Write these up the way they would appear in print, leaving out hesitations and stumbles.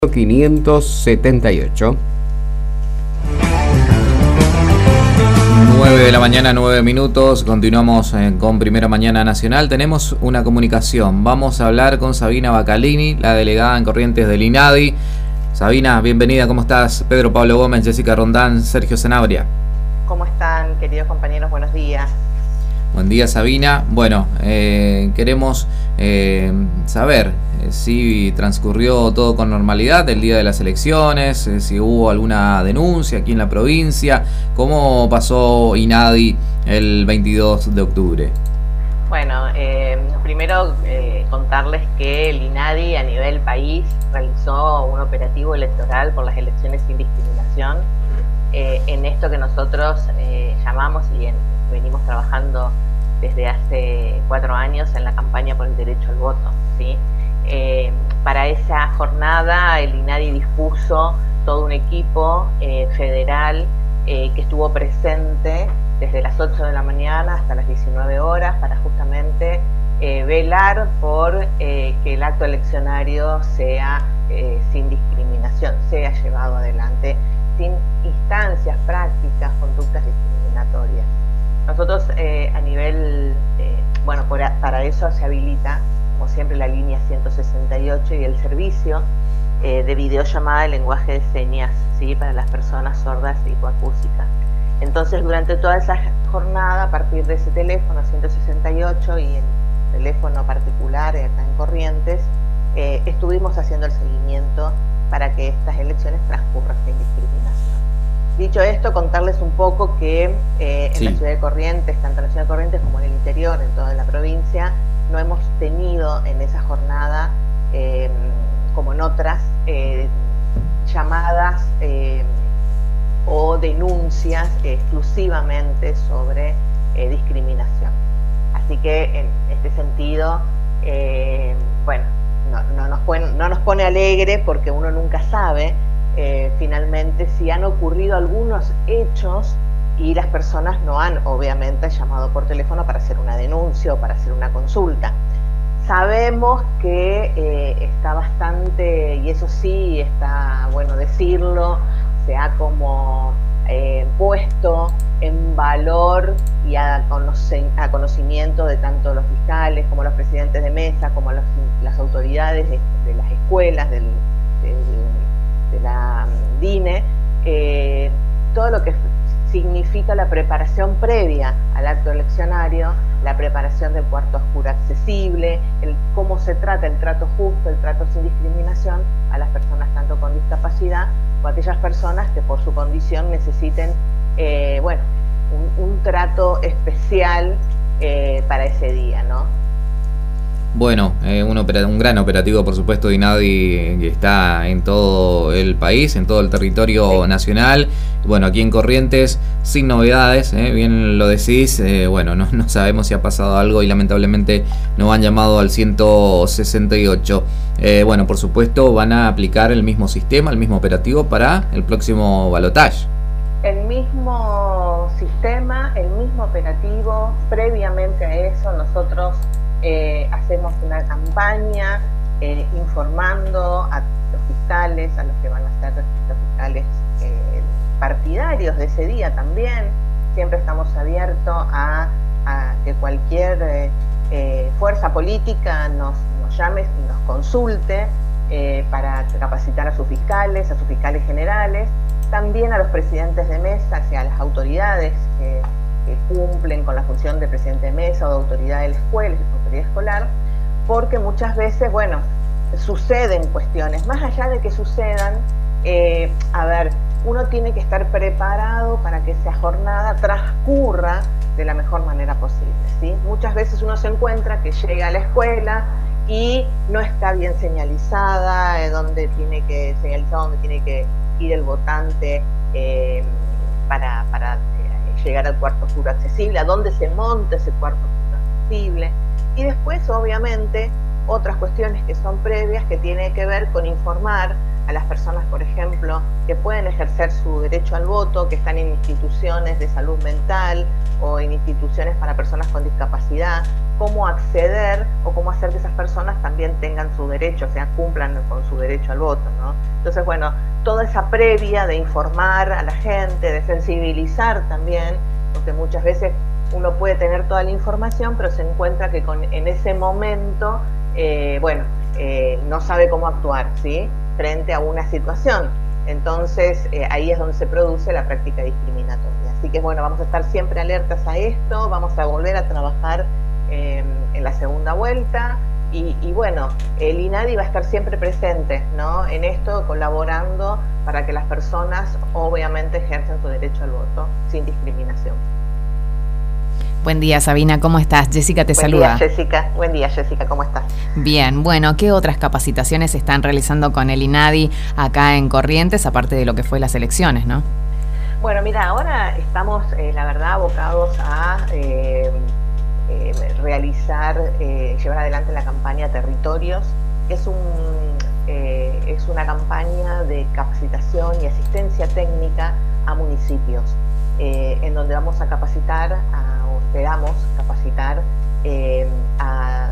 578. 9 de la mañana, 9 minutos. Continuamos con Primera Mañana Nacional. Tenemos una comunicación. Vamos a hablar con Sabina Bacalini, la delegada en Corrientes del INADI. Sabina, bienvenida. ¿Cómo estás? Pedro Pablo Gómez, Jessica Rondán, Sergio Sanabria. ¿Cómo están, queridos compañeros? Buenos días. Buen día, Sabina. Bueno, queremos saber si transcurrió todo con normalidad el día de las elecciones, si hubo alguna denuncia aquí en la provincia, cómo pasó INADI el 22 de octubre. Bueno, primero contarles que el INADI a nivel país realizó un operativo electoral por las elecciones sin discriminación, en esto que nosotros llamamos y venimos trabajando desde hace 4 años en la campaña por el derecho al voto, ¿sí? Para esa jornada el INADI dispuso todo un equipo federal que estuvo presente desde las 8 de la mañana hasta las 19 horas para justamente velar por que el acto eleccionario sea sin discriminación, sea llevado adelante sin instancias, prácticas, conductas discriminatorias. Nosotros a nivel, para eso se habilita, como siempre, la línea 168 y el servicio de videollamada de lenguaje de señas, ¿sí?, para las personas sordas y hipoacúsicas. Entonces, durante toda esa jornada, a partir de ese teléfono 168 y el teléfono particular acá en Corrientes, estuvimos haciendo el seguimiento para que estas elecciones transcurran sin discriminación. Dicho esto, contarles un poco que en la ciudad de Corrientes, tanto en la ciudad de Corrientes como en el interior, en toda la provincia, no hemos tenido en esa jornada, como en otras, llamadas o denuncias exclusivamente sobre discriminación. Así que en este sentido, no nos pone alegre porque uno nunca sabe finalmente si han ocurrido algunos hechos y las personas no han obviamente llamado por teléfono para hacer una denuncia o para hacer una consulta. Sabemos que está bastante, y eso sí está bueno decirlo, se ha como puesto en valor y a conocimiento de tanto los fiscales como los presidentes de mesa, como las autoridades de las escuelas, de la DINE, todo lo que significa la preparación previa al acto eleccionario, la preparación del cuarto oscuro accesible, cómo se trata el trato justo, el trato sin discriminación a las personas tanto con discapacidad o a aquellas personas que por su condición necesiten un trato especial para ese día, ¿no? Bueno, un gran operativo, por supuesto, de INADI que está en todo el país, en todo el territorio nacional. Bueno, aquí en Corrientes, sin novedades, bien lo decís, no sabemos si ha pasado algo y lamentablemente nos han llamado al 168. Por supuesto, van a aplicar el mismo sistema, el mismo operativo para el próximo balotaje. El mismo sistema, el mismo operativo. Previamente a eso, nosotros hacemos una campaña informando a los fiscales, a los que van a ser los fiscales partidarios de ese día también. Siempre estamos abiertos a que cualquier fuerza política nos llame y nos consulte para capacitar a sus fiscales generales, también a los presidentes de mesa y a las autoridades que cumplen con la función de presidente de mesa o de autoridad de la escuela, autoridad escolar, porque muchas veces, suceden cuestiones. Más allá de que sucedan, uno tiene que estar preparado para que esa jornada transcurra de la mejor manera posible, ¿sí? Muchas veces uno se encuentra que llega a la escuela y no está bien señalizada, dónde tiene que ir el votante para llegar al cuarto oscuro accesible, a dónde se monta ese cuarto oscuro accesible, y después obviamente otras cuestiones que son previas que tienen que ver con informar a las personas, por ejemplo, que pueden ejercer su derecho al voto, que están en instituciones de salud mental o en instituciones para personas con discapacidad, cómo acceder o cómo hacer que esas personas también tengan su derecho, o sea, cumplan con su derecho al voto, ¿no? Entonces, bueno, toda esa previa de informar a la gente, de sensibilizar también, porque muchas veces uno puede tener toda la información, pero se encuentra que en ese momento, no sabe cómo actuar, ¿sí?, frente a una situación. Entonces, ahí es donde se produce la práctica discriminatoria. Así que, bueno, vamos a estar siempre alertas a esto, vamos a volver a trabajar en la segunda vuelta y bueno, el INADI va a estar siempre presente, ¿no?, en esto, colaborando para que las personas obviamente ejerzan su derecho al voto sin discriminación. Buen día, Sabina, ¿cómo estás? Jessica te saluda. Buen día, Jessica, ¿cómo estás? Bien, bueno, ¿qué otras capacitaciones se están realizando con el INADI acá en Corrientes, aparte de lo que fue las elecciones, ¿no? Bueno, mira, ahora estamos, la verdad, abocados a llevar adelante la campaña Territorios, que es una campaña de capacitación y asistencia técnica a municipios, en donde vamos a capacitar, esperamos capacitar a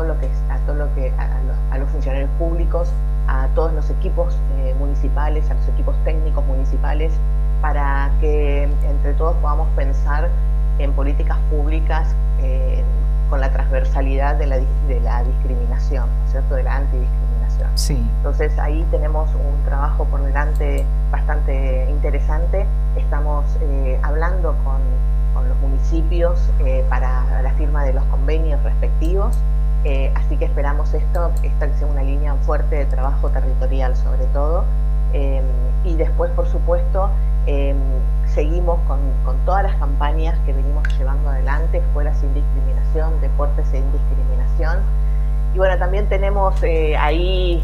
los funcionarios públicos, a todos los equipos municipales, a los equipos técnicos municipales, para que entre todos podamos pensar en políticas públicas con la transversalidad de la discriminación, ¿no es cierto?, de la antidiscriminación. Sí. Entonces ahí tenemos un trabajo por delante bastante interesante. Estamos hablando con los municipios para la firma de los convenios respectivos, así que esperamos esta que sea una línea fuerte de trabajo territorial sobre todo, y después, por supuesto, seguimos con todas las campañas que venimos llevando adelante: escuelas sin discriminación, deportes sin discriminación. Y bueno, también tenemos ahí,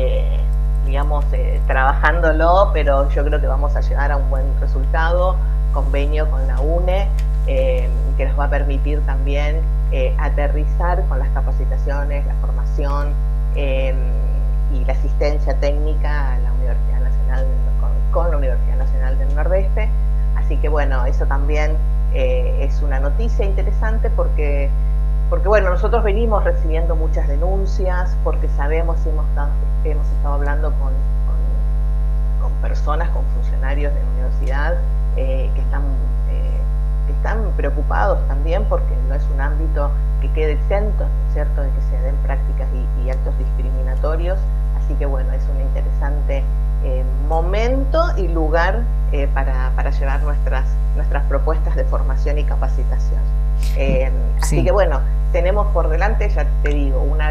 trabajándolo, pero yo creo que vamos a llegar a un buen resultado, convenio con la UNE, que nos va a permitir también aterrizar con las capacitaciones, la formación y la asistencia técnica a la Universidad Nacional con la Universidad Nacional del Nordeste. Así que bueno, eso también es una noticia interesante porque bueno, nosotros venimos recibiendo muchas denuncias, porque sabemos y hemos estado hablando con personas, con funcionarios de la universidad que están preocupados también, porque no es un ámbito que quede exento, ¿no es cierto?, de que se den prácticas y actos discriminatorios. Así que bueno, es un interesante momento y lugar para llevar nuestras propuestas de formación y capacitación. Así que bueno, tenemos por delante, ya te digo, una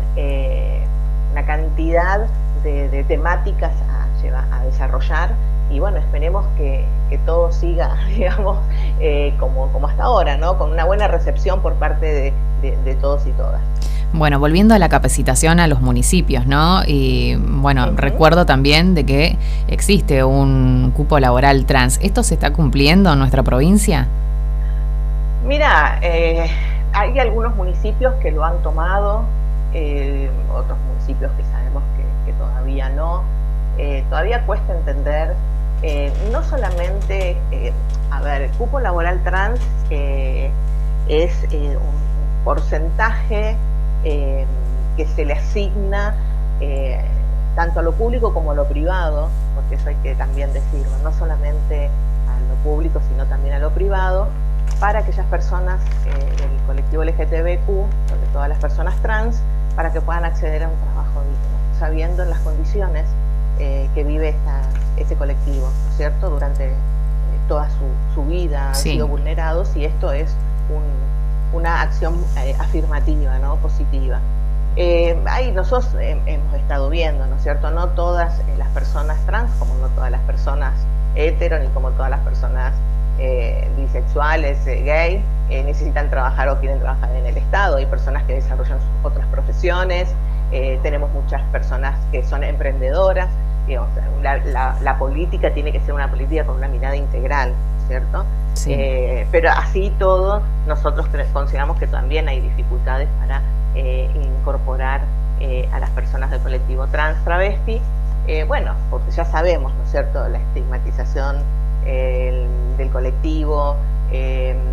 cantidad de temáticas a desarrollar, y bueno, esperemos que todo siga, digamos, como hasta ahora, ¿no?, con una buena recepción por parte de todos y todas. Bueno, volviendo a la capacitación a los municipios, ¿no? Y bueno, recuerdo también de que existe un cupo laboral trans. ¿Esto se está cumpliendo en nuestra provincia? Mira, hay algunos municipios que lo han tomado, otros municipios que sabemos que todavía no. Todavía cuesta entender, no solamente, el cupo laboral trans es un porcentaje que se le asigna tanto a lo público como a lo privado, porque eso hay que también decirlo, no solamente a lo público sino también a lo privado, para aquellas personas del colectivo LGTBQ, sobre todas las personas trans, para que puedan acceder a un trabajo digno, sabiendo en las condiciones que vive ese colectivo, ¿no es cierto?, durante toda su vida. Sí. Han sido vulnerados, y esto es una acción afirmativa, ¿no?, positiva. Ahí nosotros hemos estado viendo, ¿no es cierto?, no todas las personas trans, como no todas las personas hetero, ni como todas las personas bisexuales, gay, necesitan trabajar o quieren trabajar en el Estado. Hay personas que desarrollan otras profesiones, tenemos muchas personas que son emprendedoras. Digamos, la política tiene que ser una política con una mirada integral, ¿no es cierto? Sí. Pero así todo, nosotros consideramos que también hay dificultades para incorporar a las personas del colectivo trans, travesti, bueno, porque ya sabemos, ¿no es cierto?, la estigmatización del colectivo,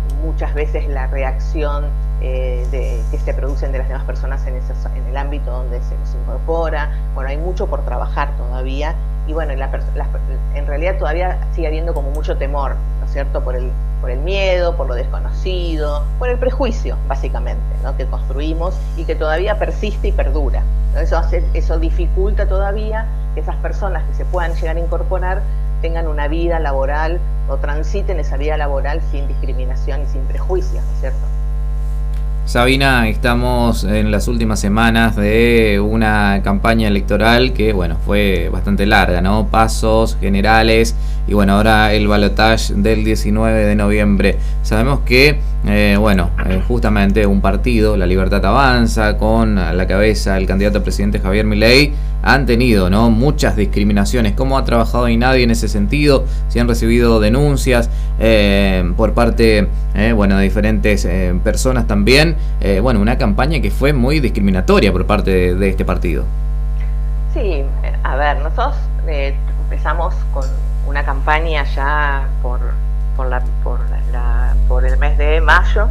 muchas veces la reacción que se producen de las demás personas en el ámbito donde se nos incorpora. Bueno, hay mucho por trabajar todavía, y bueno, en realidad todavía sigue habiendo como mucho temor, ¿no es cierto?, por el miedo, por lo desconocido, por el prejuicio, básicamente, ¿no?, que construimos y que todavía persiste y perdura, ¿no? Eso dificulta todavía que esas personas que se puedan llegar a incorporar tengan una vida laboral o transiten esa vida laboral sin discriminación y sin prejuicios, ¿no es cierto? Sabina, estamos en las últimas semanas de una campaña electoral que, bueno, fue bastante larga, ¿no? Pasos generales y, bueno, ahora el balotaje del 19 de noviembre. Sabemos que, justamente un partido, La Libertad Avanza, con a la cabeza el candidato a presidente Javier Milei, han tenido, ¿no?, muchas discriminaciones. ¿Cómo ha trabajado INADI en ese sentido? Si han recibido denuncias por parte de diferentes personas también. Una campaña que fue muy discriminatoria por parte de este partido. Sí, a ver, nosotros empezamos con una campaña ya por el mes de mayo,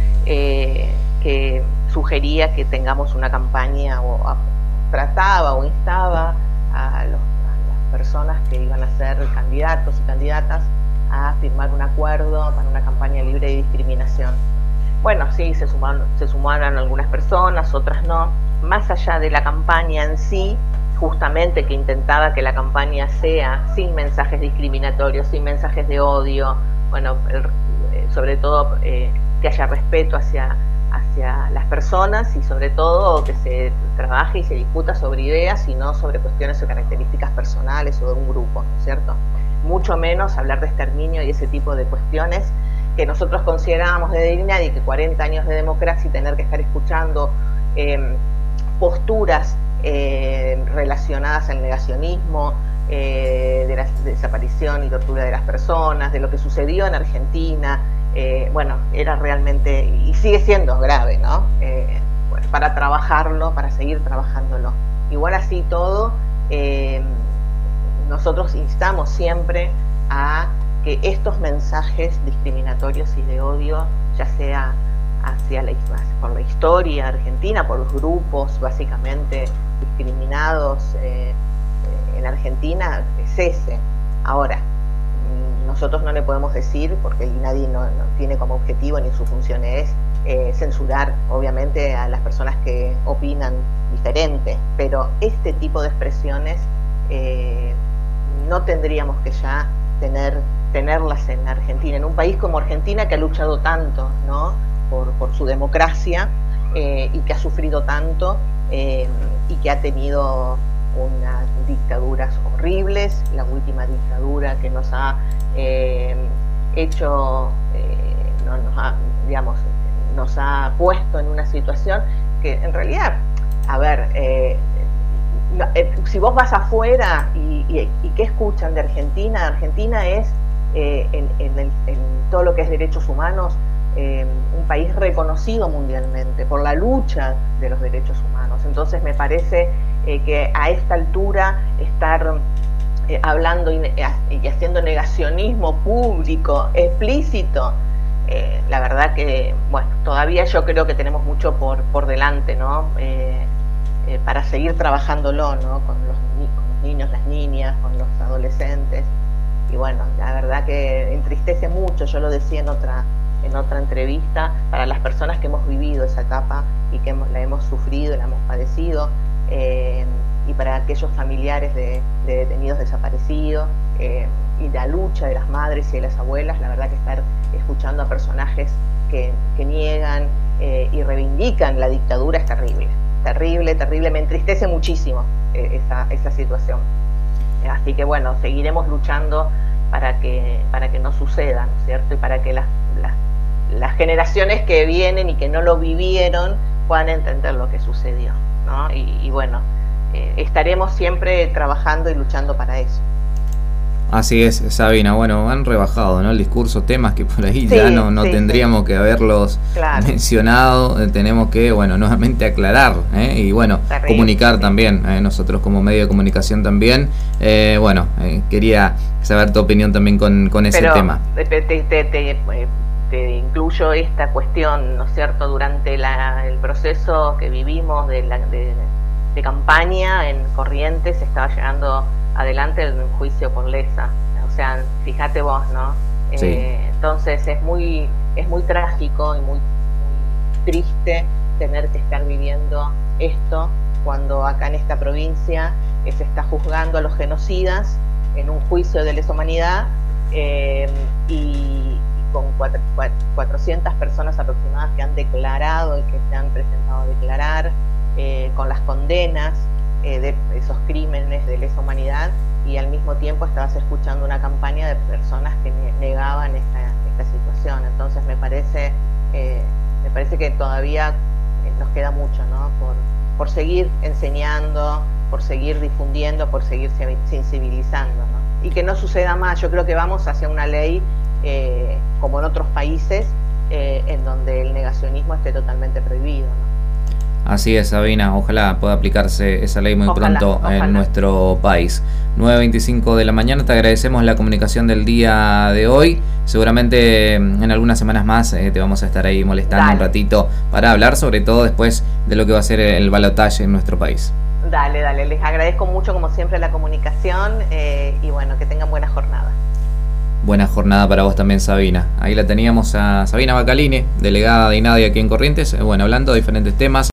que sugería que tengamos una campaña trataba o instaba a las personas que iban a ser candidatos y candidatas a firmar un acuerdo para una campaña libre de discriminación. Bueno, sí, se sumaron algunas personas, otras no. Más allá de la campaña en sí, justamente que intentaba que la campaña sea sin mensajes discriminatorios, sin mensajes de odio, sobre todo que haya respeto hacia las personas, y sobre todo que se trabaje y se discuta sobre ideas y no sobre cuestiones o características personales o de un grupo, ¿no es cierto? Mucho menos hablar de exterminio y ese tipo de cuestiones que nosotros considerábamos de dignidad, y que 40 años de democracia y tener que estar escuchando posturas relacionadas al negacionismo, de la desaparición y tortura de las personas, de lo que sucedió en Argentina, era realmente, y sigue siendo grave, ¿no? Para trabajarlo, para seguir trabajándolo. Igual así todo, nosotros instamos siempre a que estos mensajes discriminatorios y de odio, ya sea por la historia argentina, por los grupos básicamente discriminados en Argentina, cese. Ahora, nosotros no le podemos decir, porque el INADI no tiene como objetivo ni su función es censurar, obviamente, a las personas que opinan diferente, pero este tipo de expresiones no tendríamos que ya tenerlas en Argentina, en un país como Argentina, que ha luchado tanto, ¿no?, por su democracia, y que ha sufrido tanto, y que ha tenido unas dictaduras horribles. La última dictadura que nos ha nos ha puesto en una situación que en realidad, si vos vas afuera y ¿qué escuchan de Argentina? Argentina es, en todo lo que es derechos humanos, un país reconocido mundialmente por la lucha de los derechos humanos. Entonces me parece que a esta altura estar hablando y haciendo negacionismo público, explícito, la verdad que, todavía yo creo que tenemos mucho por delante, ¿no? Para seguir trabajándolo, ¿no?, con los niños, las niñas, con los adolescentes. Y la verdad que entristece mucho, yo lo decía en otra entrevista, para las personas que hemos vivido esa etapa y que la hemos sufrido, la hemos padecido, y para aquellos familiares de detenidos desaparecidos, y la lucha de las madres y de las abuelas. La verdad que estar escuchando a personajes que niegan y reivindican la dictadura es terrible, me entristece muchísimo esa situación. Así que seguiremos luchando para que no suceda, ¿no es cierto? Y para que las generaciones que vienen y que no lo vivieron puedan entender lo que sucedió, ¿no? Estaremos siempre trabajando y luchando para eso. Así es, Sabina. Han rebajado, ¿no?, el discurso, temas que por ahí ya no tendríamos que haberlos mencionado. Tenemos que, nuevamente aclarar, y comunicar también, nosotros como medio de comunicación también. Quería saber tu opinión también con ese tema. incluyo esta cuestión, ¿no es cierto?, durante el proceso que vivimos de campaña en Corrientes, estaba llegando adelante el juicio por lesa. O sea, fíjate vos, ¿no? Sí. Entonces es muy trágico y muy triste tener que estar viviendo esto cuando acá en esta provincia se está juzgando a los genocidas en un juicio de lesa humanidad, y con 400 personas aproximadas que han declarado y que se han presentado a declarar, con las condenas de esos crímenes de lesa humanidad, y al mismo tiempo estabas escuchando una campaña de personas que negaban esta situación. Entonces me parece que todavía nos queda mucho, ¿no?, por seguir enseñando, por seguir difundiendo, por seguir sensibilizando, ¿no? Y que no suceda más. Yo creo que vamos hacia una ley como en otros países, en donde el negacionismo esté totalmente prohibido, ¿no? Así es, Sabina, ojalá pueda aplicarse esa ley muy pronto en nuestro país. 9:25 de la mañana, te agradecemos la comunicación del día de hoy. Seguramente en algunas semanas más te vamos a estar ahí molestando un ratito para hablar, sobre todo después de lo que va a ser el balotaje en nuestro país. Dale, les agradezco mucho como siempre la comunicación, y bueno, que tengan buena jornada. Buena jornada para vos también, Sabina. Ahí la teníamos a Sabina Bacalini, delegada de INADI aquí en Corrientes, bueno, hablando de diferentes temas.